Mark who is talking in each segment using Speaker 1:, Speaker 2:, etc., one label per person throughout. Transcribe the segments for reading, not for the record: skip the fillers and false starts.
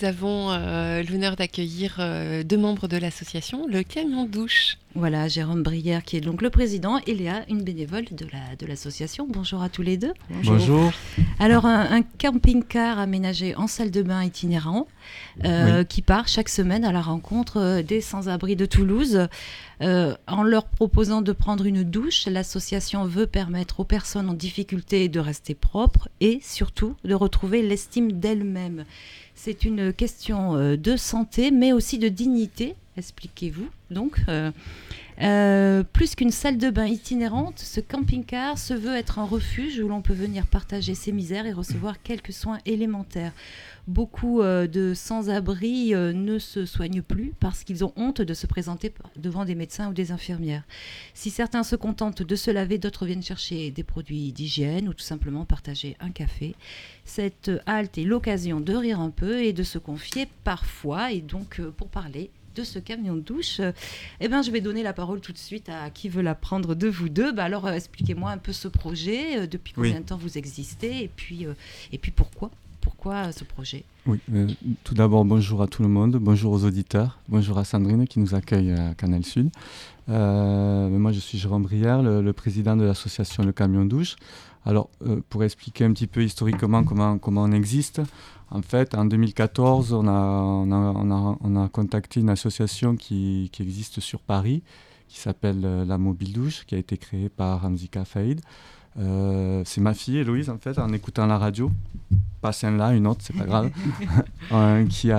Speaker 1: Nous avons l'honneur d'accueillir deux membres de l'association, le Camion Douche.
Speaker 2: Voilà, Jérôme Brière qui est donc le président et Léa, une bénévole de l'association. Bonjour à tous les deux.
Speaker 3: Bonjour.
Speaker 2: Alors, un camping-car aménagé en salle de bain itinérant qui part chaque semaine à la rencontre des sans-abri de Toulouse. En leur proposant de prendre une douche, l'association veut permettre aux personnes en difficulté de rester propres et surtout de retrouver l'estime d'elles-mêmes. C'est une question de santé, mais aussi de dignité, expliquez-vous. Donc, plus qu'une salle de bain itinérante, ce camping-car se veut être un refuge où l'on peut venir partager ses misères et recevoir quelques soins élémentaires. Beaucoup de sans-abri ne se soignent plus parce qu'ils ont honte de se présenter devant des médecins ou des infirmières. Si certains se contentent de se laver, d'autres viennent chercher des produits d'hygiène ou tout simplement partager un café. Cette halte est l'occasion de rire un peu et de se confier parfois. Et donc, pour parler de ce camion de douche, je vais donner la parole tout de suite à qui veut la prendre de vous deux. Alors, expliquez-moi un peu ce projet, depuis combien de temps vous existez et puis pourquoi ce projet?
Speaker 3: Oui, tout d'abord, bonjour à tout le monde, bonjour aux auditeurs, bonjour à Sandrine qui nous accueille à Canal Sud. Moi, je suis Jérôme Brière, le président de l'association Le Camion Douche. Alors, pour expliquer un petit peu historiquement comment on existe, en fait, en 2014, on a contacté une association qui existe sur Paris, qui s'appelle La Mobile Douche, qui a été créée par Hamzika Faïd. C'est ma fille Héloïse, en fait, en écoutant la radio, pas celle-là, une autre, c'est pas grave, qui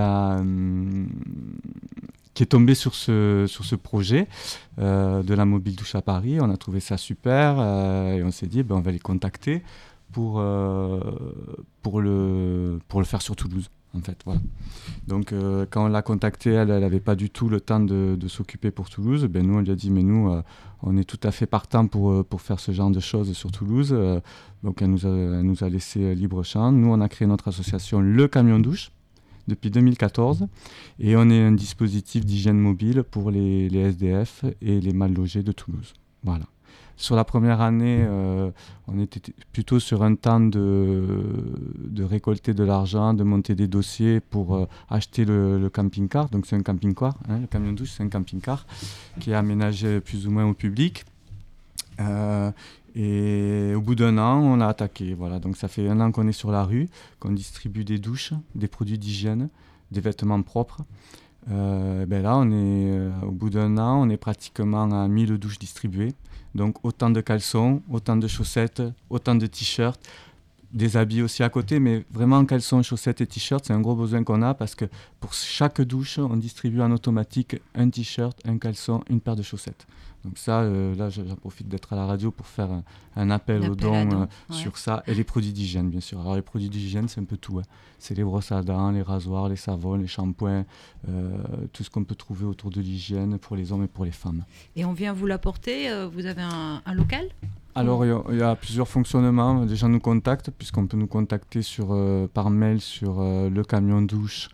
Speaker 3: est tombée sur ce projet de la mobile douche à Paris. On a trouvé ça super et on s'est dit on va les contacter pour le faire sur Toulouse. En fait, voilà. Donc, quand on l'a contactée, elle n'avait pas du tout le temps de s'occuper pour Toulouse. Nous, on lui a dit, mais nous, on est tout à fait partant pour faire ce genre de choses sur Toulouse. Donc, elle nous a laissé libre champ. Nous, on a créé notre association Le Camion Douche depuis 2014. Et on est un dispositif d'hygiène mobile pour les SDF et les mal logés de Toulouse. Voilà. Sur la première année, on était plutôt sur un temps de récolter de l'argent, de monter des dossiers pour acheter le camping-car. Donc c'est un camping-car, le camion douche, c'est un camping-car qui est aménagé plus ou moins au public. Et au bout d'un an, on a attaqué. Voilà. Donc ça fait 1 an qu'on est sur la rue, qu'on distribue des douches, des produits d'hygiène, des vêtements propres. Là, au bout d'1 an, on est pratiquement à 1000 douches distribuées. Donc autant de caleçons, autant de chaussettes, autant de t-shirts, des habits aussi à côté, mais vraiment caleçons, chaussettes et t-shirts, c'est un gros besoin qu'on a parce que pour chaque douche, on distribue en automatique un t-shirt, un caleçon, une paire de chaussettes. Donc ça, là, j'en profite d'être à la radio pour faire un appel aux dons sur ça. Et les produits d'hygiène, bien sûr. Alors les produits d'hygiène, c'est un peu tout. C'est les brosses à dents, les rasoirs, les savons, les shampoings, tout ce qu'on peut trouver autour de l'hygiène pour les hommes et pour les femmes.
Speaker 2: Et on vient vous l'apporter, vous avez un local ?
Speaker 3: Alors, il y a plusieurs fonctionnements. Les gens nous contactent, puisqu'on peut nous contacter par mail sur lecamiondouche,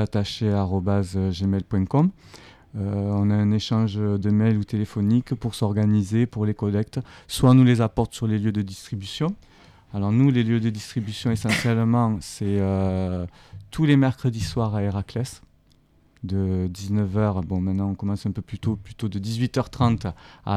Speaker 3: @gmail.com. On a un échange de mails ou téléphoniques pour s'organiser, pour les collectes. Soit on nous les apporte sur les lieux de distribution. Alors nous, les lieux de distribution, essentiellement, c'est tous les mercredis soirs à Héraclès, de 19h, maintenant on commence un peu plus tôt, plutôt de 18h30 à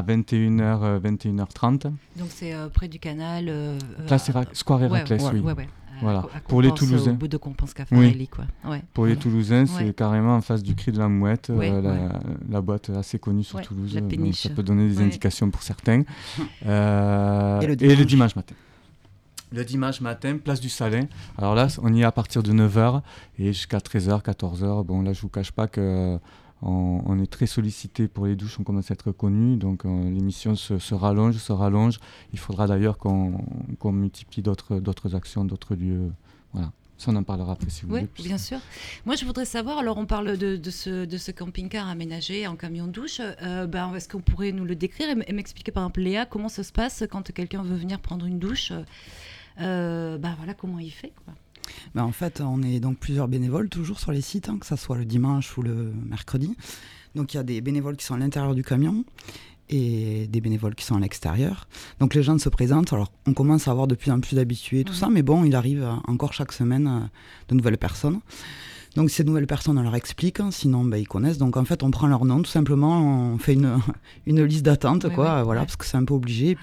Speaker 3: 21h30.
Speaker 2: Donc c'est près du canal
Speaker 3: Place Square Héraclès, oui. Voilà.
Speaker 2: Pour les Toulousains. Au bout de Compense Caffarelli, quoi. Ouais.
Speaker 3: Pour les Toulousains, c'est carrément en face du Cri de la Mouette, la boîte assez connue sur Toulouse.
Speaker 2: La péniche.
Speaker 3: Ça peut donner des indications pour certains. Et le dimanche matin. Le dimanche matin, place du Salin. Alors là, on y est à partir de 9h et jusqu'à 13h, 14h. Là, je ne vous cache pas qu'on est très sollicité pour les douches. On commence à être connu. Donc, l'émission se rallonge. Il faudra d'ailleurs qu'on multiplie d'autres actions, d'autres lieux. Voilà. Ça, on en parlera après si vous voulez.
Speaker 2: Oui, bien sûr. Moi, je voudrais savoir, alors on parle de ce camping-car aménagé en camion de douche. Est-ce qu'on pourrait nous le décrire et m'expliquer, par exemple, Léa, comment ça se passe quand quelqu'un veut venir prendre une douche comment il fait, quoi.
Speaker 4: En fait, on est donc plusieurs bénévoles toujours sur les sites, que ça soit le dimanche ou le mercredi. Donc il y a des bénévoles qui sont à l'intérieur du camion et des bénévoles qui sont à l'extérieur. Donc les gens se présentent. Alors on commence à avoir de plus en plus d'habitués, tout ça, mais il arrive encore chaque semaine de nouvelles personnes. Donc ces nouvelles personnes, on leur explique, sinon ils connaissent. Donc en fait, on prend leur nom, tout simplement, on fait une liste d'attente, parce que c'est un peu obligé.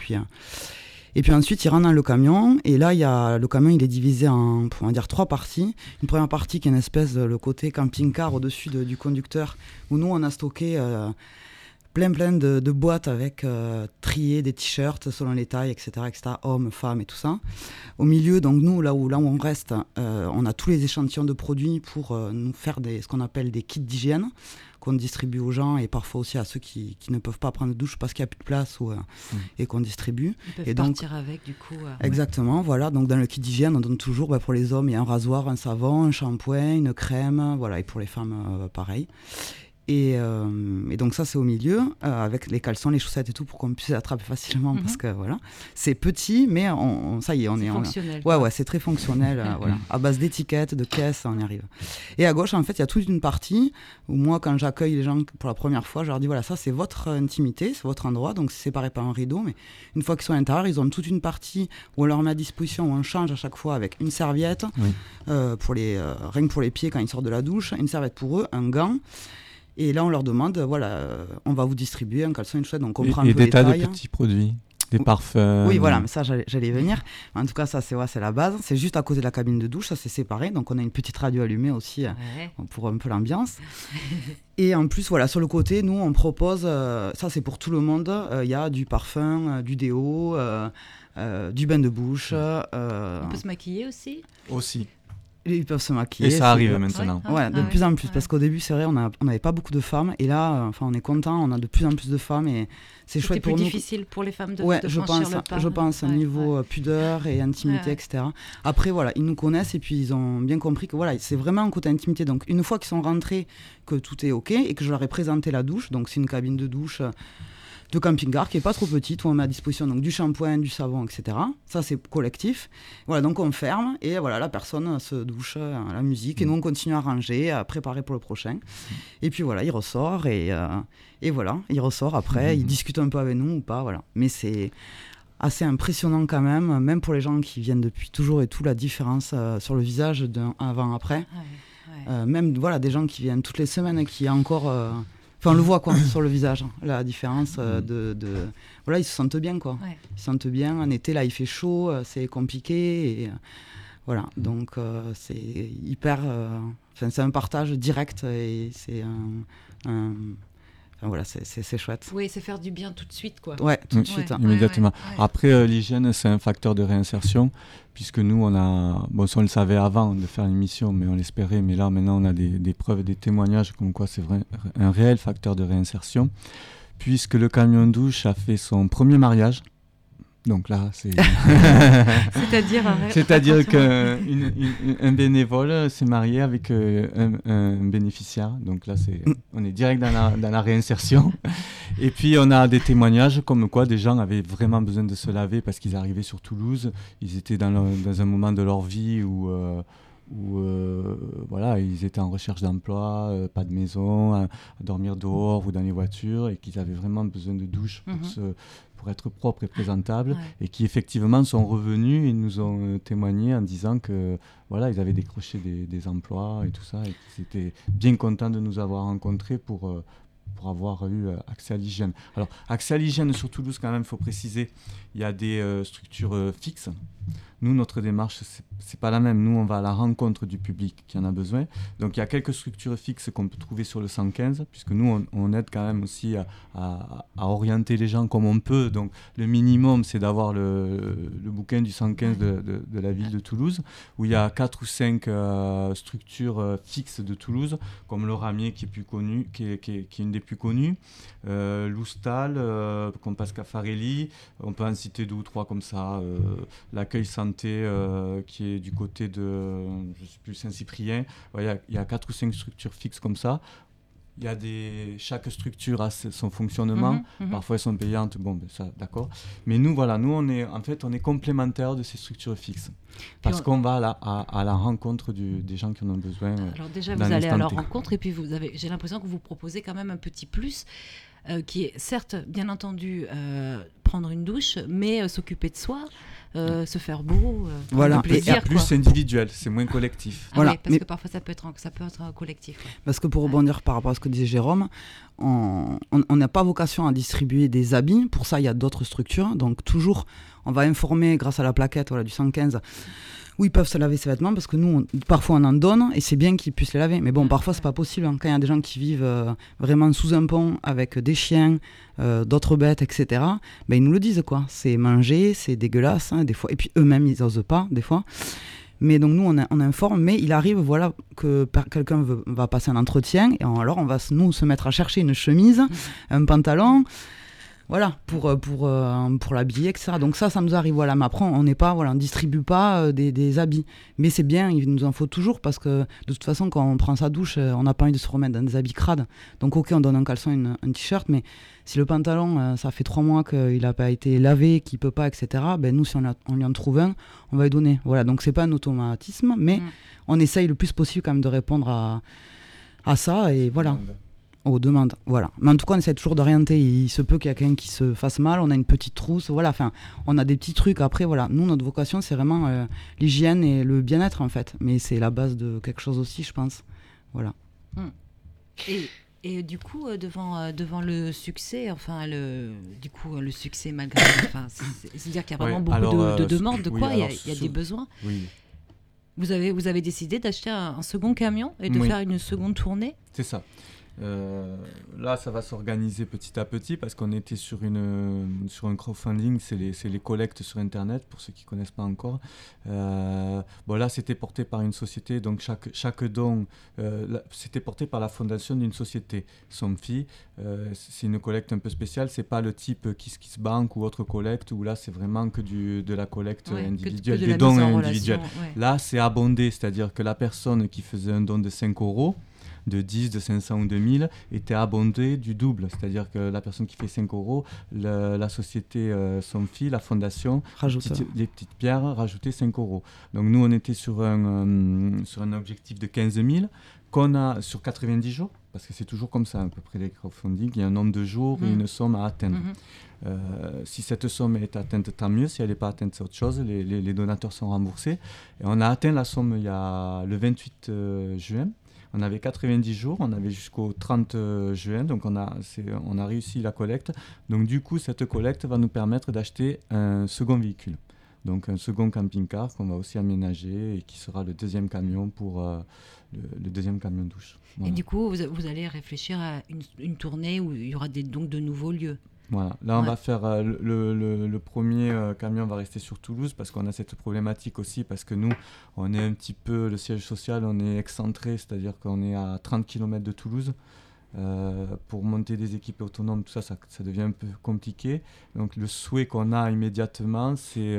Speaker 4: Et puis ensuite, ils rentrent dans le camion. Et là, le camion, il est divisé en, on va dire, 3 parties. Une première partie qui est une espèce de le côté camping-car au-dessus du conducteur, où nous, on a stocké plein de boîtes avec triés des t-shirts selon les tailles, etc., hommes, femmes et tout ça. Au milieu, donc nous, là où on reste, on a tous les échantillons de produits pour nous faire ce qu'on appelle des kits d'hygiène qu'on distribue aux gens et parfois aussi à ceux qui ne peuvent pas prendre de douche parce qu'il n'y a plus de place et qu'on distribue.
Speaker 2: Ils peuvent partir avec, du coup.
Speaker 4: Exactement, voilà. Donc dans le kit d'hygiène, on donne toujours, pour les hommes, il y a un rasoir, un savon, un shampoing, une crème, voilà, et pour les femmes, pareil. Et donc ça c'est au milieu avec les caleçons, les chaussettes et tout pour qu'on puisse les attraper facilement parce que voilà, c'est petit mais ça y est, on est
Speaker 2: fonctionnel.
Speaker 4: Ouais, c'est très fonctionnel voilà, à base d'étiquettes, de caisses, on y arrive. Et à gauche en fait il y a toute une partie où moi quand j'accueille les gens pour la première fois, je leur dis voilà, ça c'est votre intimité, c'est votre endroit, donc c'est séparé par un rideau, mais une fois qu'ils sont à l'intérieur, ils ont toute une partie où on leur met à disposition, où on change à chaque fois avec une serviette rien que pour les pieds quand ils sortent de la douche, une serviette pour eux, un gant. Et là, on leur demande, on va vous distribuer un caleçon, une chouette, donc on prend un peu
Speaker 3: des tas
Speaker 4: tailles.
Speaker 3: de petits produits, des parfums.
Speaker 4: Oui, voilà, mais ça, j'allais y venir. En tout cas, ça, c'est la base. C'est juste à côté de la cabine de douche, ça, c'est séparé. Donc, on a une petite radio allumée aussi pour un peu l'ambiance. Et en plus, voilà, sur le côté, nous, on propose, ça, c'est pour tout le monde. Il y a du parfum, du déo, du bain de bouche.
Speaker 2: On peut se maquiller aussi.
Speaker 4: Ils peuvent se maquiller.
Speaker 3: Et ça arrive maintenant.
Speaker 4: De plus en plus. Parce qu'au début, c'est vrai, on n'avait pas beaucoup de femmes. Et là, on est content, on a de plus en plus de femmes. Et c'est chouette pour nous.
Speaker 2: C'est plus difficile pour les femmes de franchir le pas.
Speaker 4: Je pense, niveau pudeur et intimité, etc. Après, voilà, ils nous connaissent et puis ils ont bien compris que voilà, c'est vraiment un côté intimité. Donc, une fois qu'ils sont rentrés, que tout est OK et que je leur ai présenté la douche, donc c'est une cabine de douche de camping-car qui n'est pas trop petite, où on met à disposition donc, du shampoing, du savon, etc. Ça, c'est collectif. Voilà, donc on ferme et voilà, la personne se douche à la musique et nous, on continue à ranger, à préparer pour le prochain. Et puis voilà, il ressort et voilà, il ressort après, il discute un peu avec nous ou pas, voilà. Mais c'est assez impressionnant quand même pour les gens qui viennent depuis toujours et tout, la différence sur le visage d'un avant-après. Même voilà, des gens qui viennent toutes les semaines et qui encore... on le voit sur le visage, la différence voilà, ils se sentent bien Ils se sentent bien. En été là, il fait chaud, c'est compliqué et voilà. Donc c'est hyper, c'est un partage direct et c'est voilà, c'est chouette.
Speaker 2: Oui, c'est faire du bien tout de suite, quoi.
Speaker 4: Ouais, tout de suite.
Speaker 3: Immédiatement. Après, l'hygiène, c'est un facteur de réinsertion, puisque nous, on le savait avant de faire l'émission, mais on l'espérait, mais là, maintenant, on a des preuves, des témoignages comme quoi c'est vrai, un réel facteur de réinsertion, puisque le camion douche a fait son premier mariage. Donc là, c'est... C'est-à-dire qu'un bénévole s'est marié avec un bénéficiaire. Donc là, on est direct dans la réinsertion. Et puis, on a des témoignages comme quoi des gens avaient vraiment besoin de se laver parce qu'ils arrivaient sur Toulouse. Ils étaient dans un moment de leur vie où voilà, ils étaient en recherche d'emploi, pas de maison, à dormir dehors ou dans les voitures et qu'ils avaient vraiment besoin de douche pour être propres et présentables et qui effectivement sont revenus et nous ont témoigné en disant que voilà, ils avaient décroché des emplois et tout ça et qu'ils étaient bien contents de nous avoir rencontrés pour avoir eu accès à l'hygiène. Alors, accès à l'hygiène sur Toulouse, quand même, il faut préciser, il y a des structures fixes. Nous, notre démarche, c'est pas la même. Nous, on va à la rencontre du public qui en a besoin. Donc, il y a quelques structures fixes qu'on peut trouver sur le 115, puisque nous, on aide quand même aussi à orienter les gens comme on peut. Donc, le minimum, c'est d'avoir le bouquin du 115 de la ville de Toulouse, où il y a 4 ou 5 structures fixes de Toulouse, comme le Ramier, qui est plus connu, qui est une des plus connues, l'Oustal, Compass Caffarelli, on peut en citer 2 ou 3 comme ça, l'accueil santé qui est du côté de, je sais plus, Saint-Cyprien. Il y a 4 ou 5 structures fixes comme ça. Il y a chaque structure a son fonctionnement. Parfois elles sont payantes, ça, d'accord. Mais nous, voilà, on est complémentaires de ces structures fixes. Parce qu'on va à la rencontre des gens qui en ont besoin.
Speaker 2: Alors déjà, vous allez à leur rencontre et puis j'ai l'impression que vous proposez quand même un petit plus qui est certes, bien entendu, prendre une douche, mais s'occuper de soi. se faire beau.
Speaker 4: Voilà.
Speaker 2: Le plaisir,
Speaker 3: Et plus c'est individuel, c'est moins collectif.
Speaker 2: Voilà. Oui, parce que parfois ça peut être collectif. Ouais.
Speaker 4: Parce que pour rebondir par rapport à ce que disait Jérôme, on n'a pas vocation à distribuer des habits. Pour ça, il y a d'autres structures. Donc toujours, on va informer grâce à la plaquette du 115 où ils peuvent se laver ses vêtements, parce que nous, parfois on en donne et c'est bien qu'ils puissent les laver. Mais bon, parfois c'est pas possible. Quand il y a des gens qui vivent vraiment sous un pont avec des chiens, d'autres bêtes, etc., ben, ils nous le disent, quoi. C'est manger, c'est dégueulasse, des fois. Et puis eux-mêmes, ils n'osent pas, des fois. Mais donc nous, on informe, mais il arrive que quelqu'un va passer un entretien, et alors on va nous se mettre à chercher une chemise, un pantalon, voilà, pour l'habiller, etc. Donc ça nous arrive, voilà. Mais après, on ne distribue pas des habits. Mais c'est bien, il nous en faut toujours, parce que de toute façon, quand on prend sa douche, on n'a pas envie de se remettre dans des habits crades. Donc ok, on donne un caleçon, un t-shirt, mais si le pantalon, ça fait 3 mois qu'il n'a pas été lavé, qu'il ne peut pas, etc., ben nous, si on lui en trouve un, on va lui donner. Voilà, donc c'est pas un automatisme, mais on essaye le plus possible quand même de répondre à ça, et voilà. Aux demandes, voilà. Mais en tout cas, on essaie toujours d'orienter. Il se peut qu'il y ait quelqu'un qui se fasse mal, on a une petite trousse, voilà. Enfin, on a des petits trucs. Après, voilà. Nous, notre vocation, c'est vraiment l'hygiène et le bien-être, en fait. Mais c'est la base de quelque chose aussi, je pense. Voilà.
Speaker 2: Et du coup, devant le succès, enfin, le succès malgré... c'est-à-dire qu'il y a vraiment beaucoup de demandes, il y a des besoins.
Speaker 3: Oui.
Speaker 2: Vous avez décidé d'acheter un second camion et de faire une seconde tournée.
Speaker 3: C'est ça. Là, ça va s'organiser petit à petit, parce qu'on était sur un crowdfunding, c'est les collectes sur Internet, pour ceux qui ne connaissent pas encore. Là, c'était porté par une société, donc chaque don, c'était porté par la fondation d'une société, Somfy. C'est une collecte un peu spéciale, c'est pas le type KissKissBank ou autre collecte, où là, c'est vraiment que de la collecte individuelle, du don individuel. Là, c'est abondé, c'est-à-dire que la personne qui faisait un don de 5 €, de 10, de 500 ou de 1000 était abondée du double. C'est-à-dire que la personne qui fait 5 €, la société Somfy, la fondation, les petites pierres, rajoutait 5 €. Donc nous, on était sur un objectif de 15 000 qu'on a sur 90 jours, parce que c'est toujours comme ça à peu près les crowdfunding, il y a un nombre de jours et une somme à atteindre. Si cette somme est atteinte, tant mieux. Si elle n'est pas atteinte, c'est autre chose. Les donateurs sont remboursés. Et on a atteint la somme il y a le 28 juin. On avait 90 jours, on avait jusqu'au 30 juin, donc on a réussi la collecte. Donc du coup, cette collecte va nous permettre d'acheter un second véhicule. Donc un second camping-car qu'on va aussi aménager et qui sera le deuxième camion pour le deuxième camion douche. Voilà.
Speaker 2: Et du coup, vous allez réfléchir à une tournée où il y aura donc de nouveaux lieux.
Speaker 3: Voilà, là on va faire le premier camion va rester sur Toulouse, parce qu'on a cette problématique aussi, parce que nous on est un petit peu, le siège social, on est excentré, c'est-à-dire qu'on est à 30 km de Toulouse. Pour monter des équipes autonomes, tout ça devient un peu compliqué. Donc le souhait qu'on a immédiatement, c'est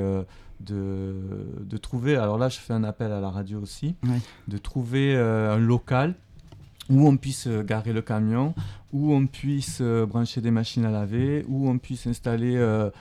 Speaker 3: de trouver, alors là je fais un appel à la radio aussi, de trouver un local où on puisse garer le camion, où on puisse brancher des machines à laver, où on puisse installer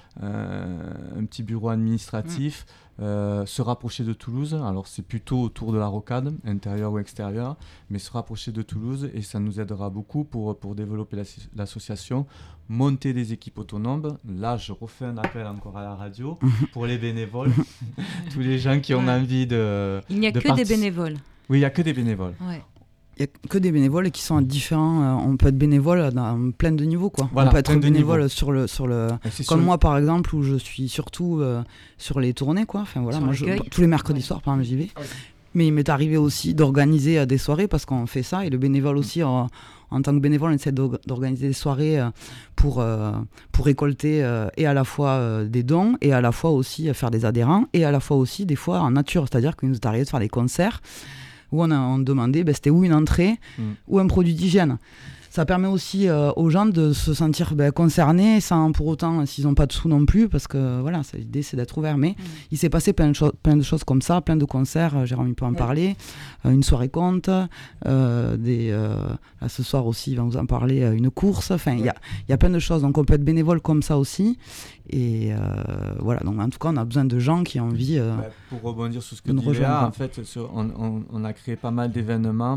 Speaker 3: un petit bureau administratif, se rapprocher de Toulouse. Alors c'est plutôt autour de la rocade, intérieur ou extérieur, mais se rapprocher de Toulouse, et ça nous aidera beaucoup pour développer l'association, monter des équipes autonomes. Là, je refais un appel encore à la radio pour les bénévoles, tous les gens qui ont envie de...
Speaker 2: Il n'y a que des bénévoles.
Speaker 3: Oui, il n'y a que des bénévoles.
Speaker 2: Ouais.
Speaker 4: Il n'y a que des bénévoles qui sont différents. On peut être bénévole dans plein de niveaux, quoi.
Speaker 3: Voilà,
Speaker 4: on peut être bénévole sur le comme moi, par exemple, où je suis surtout sur les tournées, quoi. Enfin, voilà, moi, tous les mercredis soirs, par exemple, j'y vais. Mais il m'est arrivé aussi d'organiser des soirées, parce qu'on fait ça. Et le bénévole aussi, en tant que bénévole, on essaie d'organiser des soirées pour récolter et à la fois des dons, et à la fois aussi faire des adhérents, et à la fois aussi des fois en nature. C'est-à-dire qu'il nous est arrivé de faire des concerts où on demandait, c'était ou une entrée ou un produit d'hygiène. Ça permet aussi aux gens de se sentir concernés, sans pour autant, s'ils n'ont pas de sous non plus, parce que voilà, l'idée c'est d'être ouvert. Mais il s'est passé plein de choses comme ça, plein de concerts, Jérôme il peut en parler, une soirée conte, là, ce soir aussi il va nous en parler, une course, enfin il y a plein de choses, donc on peut être bénévole comme ça aussi. Et voilà, donc en tout cas on a besoin de gens qui ont envie
Speaker 3: pour rebondir sur ce que dit Léa, en fait on a créé pas mal d'événements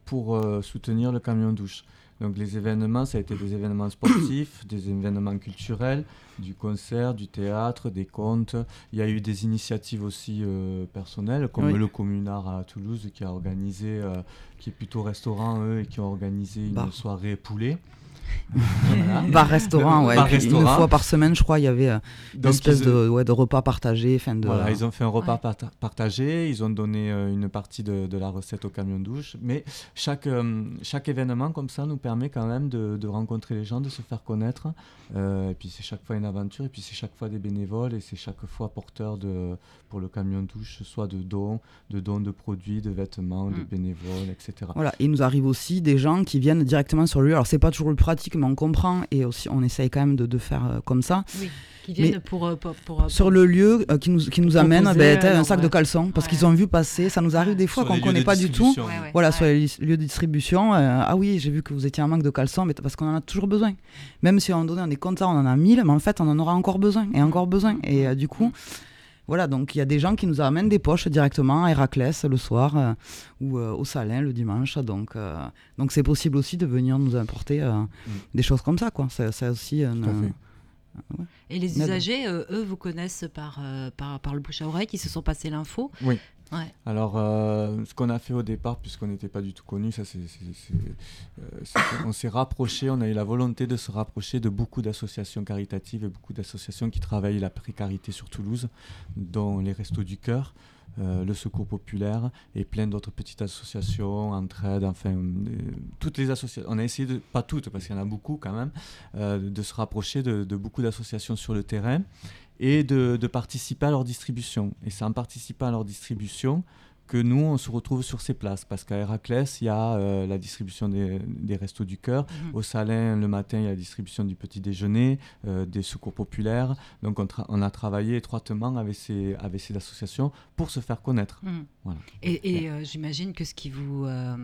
Speaker 3: pour soutenir le camion douche. Donc les événements, ça a été des événements sportifs, des événements culturels, du concert, du théâtre, des contes. Il y a eu des initiatives aussi personnelles, comme le Communard à Toulouse qui a organisé, qui est plutôt restaurant eux, et qui ont organisé une soirée poulet.
Speaker 4: Voilà. Bar-restaurant, ouais. Bar-restaurant. Une fois par semaine, je crois, il y avait une espèce de repas partagé.
Speaker 3: Voilà, ils ont fait un repas partagé, ils ont donné une partie de la recette au camion douche. Mais chaque événement comme ça nous permet quand même de rencontrer les gens, de se faire connaître. Et puis c'est chaque fois une aventure, et puis c'est chaque fois des bénévoles, et c'est chaque fois porteur pour le camion douche, soit de dons de produits, de vêtements, de bénévoles, etc.
Speaker 4: Voilà, il nous arrive aussi des gens qui viennent directement sur le lieu. Alors c'est pas toujours le pratique, mais on comprend, et aussi on essaye quand même de faire comme ça.
Speaker 2: Oui, qui viennent pour
Speaker 4: sur le lieu, qui nous amènent un sac de caleçons, parce qu'ils ont vu passer. Ça nous arrive des fois qu'on ne connaît pas du tout. Voilà, sur les lieux de distribution. Ah oui, j'ai vu que vous étiez en manque de caleçons, mais parce qu'on en a toujours besoin. Même si à un moment donné on est content, on en a 1000, mais en fait on en aura encore besoin, et encore besoin. Et du coup... Voilà, donc il y a des gens qui nous amènent des poches directement à Héraclès le soir ou au Salin le dimanche. Donc c'est possible aussi de venir nous apporter des choses comme ça, quoi. C'est aussi
Speaker 2: ouais. Et les usagers, eux, vous connaissent par le bouche à oreille, qui se sont passés l'info.
Speaker 3: Oui. Ouais. Alors, ce qu'on a fait au départ, puisqu'on n'était pas du tout connus, on s'est rapproché, on a eu la volonté de se rapprocher de beaucoup d'associations caritatives et beaucoup d'associations qui travaillent la précarité sur Toulouse, dont les Restos du Cœur, le Secours Populaire et plein d'autres petites associations, Entraide, enfin, toutes les associations. On a essayé, pas toutes, parce qu'il y en a beaucoup quand même, de se rapprocher de beaucoup d'associations sur le terrain, et de participer à leur distribution. Et c'est en participant à leur distribution que nous, on se retrouve sur ces places. Parce qu'à Héraclès, il y a la distribution des Restos du Cœur. Au Salin, le matin, il y a la distribution du petit déjeuner, des secours populaires. Donc, on a travaillé étroitement avec ces associations pour se faire connaître. Voilà.
Speaker 2: Et j'imagine que ce qui vous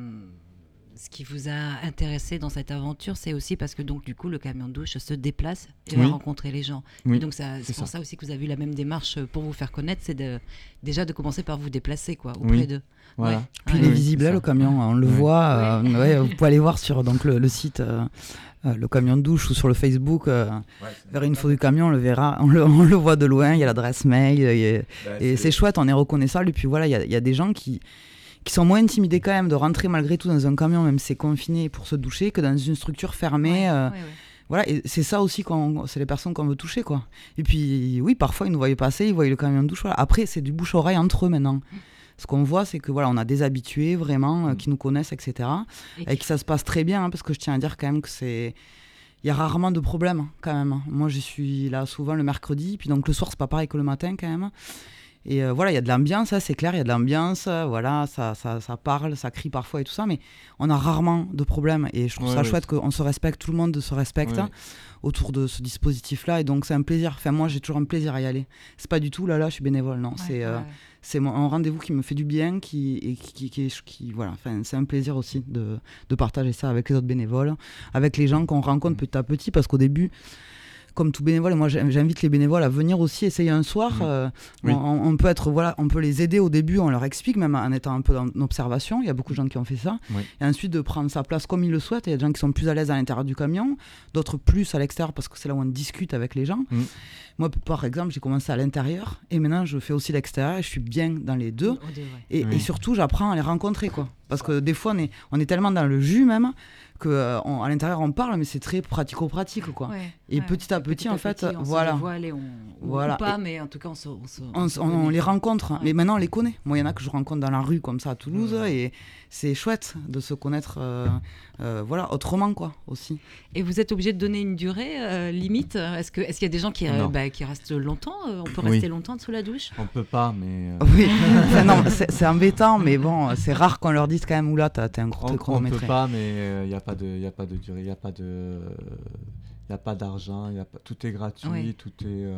Speaker 2: a intéressé dans cette aventure, c'est aussi parce que donc du coup le camion douche se déplace et va rencontrer les gens. Oui, et donc c'est pour ça aussi que vous avez eu la même démarche pour vous faire connaître, c'est déjà de commencer par vous déplacer auprès d'eux.
Speaker 4: Voilà. Puis il est visible le camion, on le voit. Vous pouvez aller voir sur donc le site le camion de douche ou sur le Facebook. Verrez une photo du camion, on le verra, on le voit de loin. Il y a l'adresse mail et c'est chouette, on est reconnaissable. Et puis voilà, il y a des gens qui sont moins intimidés quand même de rentrer malgré tout dans un camion, même si c'est confiné, pour se doucher, que dans une structure fermée. Voilà, et c'est ça aussi, c'est les personnes qu'on veut toucher, quoi. Et puis, oui, parfois, ils nous voyaient passer, ils voyaient le camion de douche. Voilà. Après, c'est du bouche-oreille entre eux maintenant. Ce qu'on voit, c'est que voilà, on a des habitués vraiment qui nous connaissent, etc. Et qui ça se passe très bien, parce que je tiens à dire quand même que il y a rarement de problèmes, quand même. Moi, je suis là souvent le mercredi, puis donc le soir, c'est pas pareil que le matin, quand même. Et voilà, il y a de l'ambiance, c'est clair, il y a de l'ambiance, voilà, ça parle, ça crie parfois et tout ça, mais on a rarement de problèmes. Et je trouve ça chouette qu'on se respecte, tout le monde se respecte autour de ce dispositif-là. Et donc, c'est un plaisir. Enfin, moi, j'ai toujours un plaisir à y aller. C'est pas du tout, là, je suis bénévole, non. C'est un rendez-vous qui me fait du bien, voilà. Enfin, c'est un plaisir aussi de partager ça avec les autres bénévoles, avec les gens qu'on rencontre petit à petit, parce qu'au début... Comme tout bénévole, et moi j'invite les bénévoles à venir aussi essayer un soir. On peut les aider au début, on leur explique, même en étant un peu en observation. Il y a beaucoup de gens qui ont fait ça. Et ensuite de prendre sa place comme ils le souhaitent. Il y a des gens qui sont plus à l'aise à l'intérieur du camion, d'autres plus à l'extérieur parce que c'est là où on discute avec les gens. Moi, par exemple, j'ai commencé à l'intérieur et maintenant je fais aussi l'extérieur et je suis bien dans les deux. Et surtout, j'apprends à les rencontrer, quoi. Parce que des fois, on est tellement dans le jus même qu'à l'intérieur on parle, mais c'est très pratico-pratique, quoi. Et petit à petit, en fait,
Speaker 2: voilà. On se dévoile ou pas, mais en tout cas,
Speaker 4: on les rencontre. Mais maintenant, on les connaît. Moi, il y en a que je rencontre dans la rue, comme ça, à Toulouse, et c'est chouette de se connaître autrement, quoi, aussi.
Speaker 2: Et vous êtes obligé de donner une durée limite ? Est-ce qu'il y a des gens qui restent longtemps ? On peut rester longtemps sous la douche ?
Speaker 3: On peut pas, mais...
Speaker 4: Oui, c'est embêtant, mais bon, c'est rare qu'on leur dise quand même, oula, t'es un gros chronométré.
Speaker 3: On peut pas, mais il n'y a pas de durée, il n'y a pas de... Il n'y a pas d'argent, tout est gratuit, tout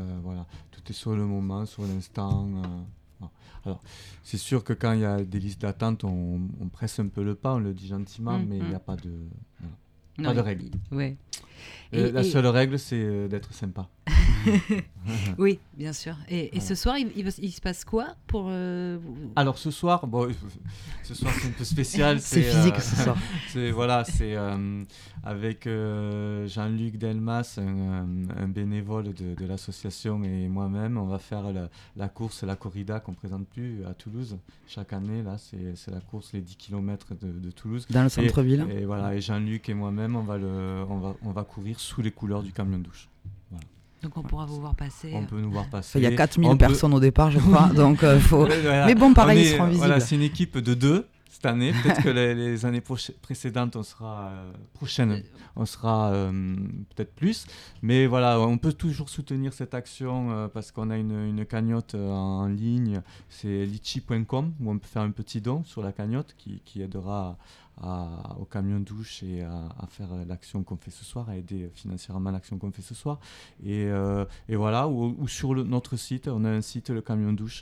Speaker 3: est sur le moment, sur l'instant. Alors, c'est sûr que quand il y a des listes d'attente, on presse un peu le pas, on le dit gentiment, mais il n'y a pas de... Pas de règle.
Speaker 2: Ouais.
Speaker 3: La seule règle, c'est d'être sympa.
Speaker 2: Oui, bien sûr. Et ce soir, il se passe quoi pour
Speaker 3: Alors ce soir, c'est un peu spécial.
Speaker 4: C'est physique ce soir.
Speaker 3: C'est avec Jean-Luc Delmas, un bénévole de l'association, et moi-même, on va faire la course, la corrida qu'on présente plus à Toulouse. Chaque année, là, c'est la course, les 10 km de Toulouse.
Speaker 4: Dans le centre-ville.
Speaker 3: Et voilà, et Jean-Luc et moi-même, on va courir sous les couleurs du camion douche. Voilà.
Speaker 2: Donc on pourra vous voir passer.
Speaker 3: On peut nous voir passer.
Speaker 4: Il y a 4000 personnes au départ, je crois. Donc faut...
Speaker 3: Voilà.
Speaker 4: Mais bon, pareil, ils seront visibles.
Speaker 3: Voilà, c'est une équipe de 2 cette année. Peut-être que les années précédentes, on sera peut-être plus. Mais voilà, on peut toujours soutenir cette action parce qu'on a une cagnotte en ligne. C'est litchi.com où on peut faire un petit don sur la cagnotte qui aidera au camion douche et à faire l'action qu'on fait ce soir, à aider financièrement l'action qu'on fait ce soir. Et voilà, ou sur notre site, on a un site, le camion douche,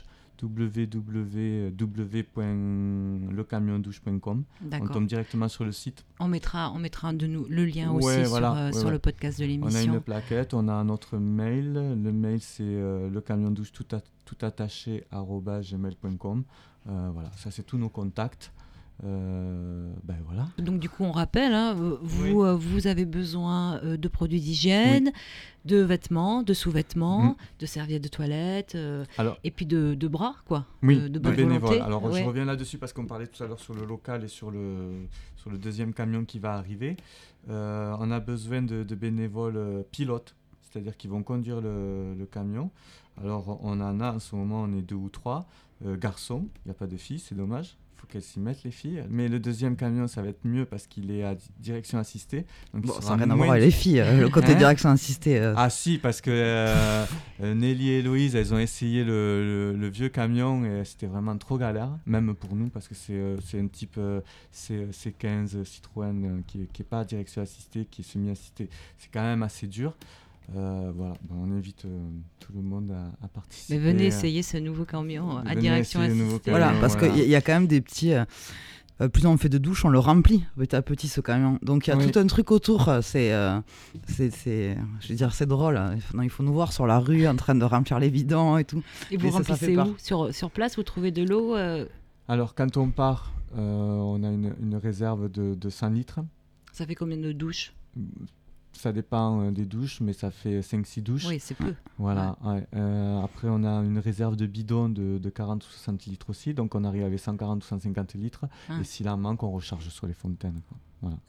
Speaker 3: www.lecamiondouche.com. On tombe directement sur le site.
Speaker 2: On mettra le lien aussi sur le podcast de l'émission.
Speaker 3: On a une plaquette, on a notre mail. Le mail, c'est lecamiondouche tout attaché @gmail.com. Voilà, ça c'est tous nos contacts. Voilà.
Speaker 2: Donc du coup on rappelle, vous avez besoin de produits d'hygiène, de vêtements, de sous-vêtements, de serviettes de toilette, et puis de bras, quoi.
Speaker 3: Oui,
Speaker 2: de
Speaker 3: bénévoles. Alors je reviens là-dessus parce qu'on parlait tout à l'heure sur le local et sur le deuxième camion qui va arriver. On a besoin de bénévoles pilotes, c'est-à-dire qui vont conduire le camion. Alors on en a en ce moment, on est 2 ou 3 garçons, il n'y a pas de filles, c'est dommage. Il faut qu'elles s'y mettent, les filles. Mais le deuxième camion, ça va être mieux parce qu'il est à direction assistée. Donc
Speaker 4: ça n'a rien à voir avec les filles, le côté direction assistée.
Speaker 3: Ah si, parce que Nelly et Héloïse, elles ont essayé le vieux camion et c'était vraiment trop galère, même pour nous, parce que c'est un type C15 Citroën qui n'est pas à direction assistée, qui est semi-assistée. C'est quand même assez dur. Voilà, on invite tout le monde à participer.
Speaker 2: Mais venez essayer ce nouveau camion à direction assistée.
Speaker 4: Voilà, parce qu'il y a quand même des petits... plus on fait de douches, on le remplit petit à petit, ce camion. Donc il y a tout un truc autour. Je veux dire, c'est drôle. Il faut nous voir sur la rue en train de remplir les bidons et tout.
Speaker 2: Et vous remplissez où sur place, vous trouvez de l'eau
Speaker 3: Alors quand on part, on a une réserve de 100 litres.
Speaker 2: Ça fait combien de douches ?
Speaker 3: Ça dépend des douches, mais ça fait 5-6 douches.
Speaker 2: Oui, c'est peu.
Speaker 3: Voilà. Ouais. Après, on a une réserve de bidons de 40 ou 60 litres aussi. Donc, on arrive avec 140 ou 150 litres. Et s'il en manque, on recharge sur les fontaines. Voilà.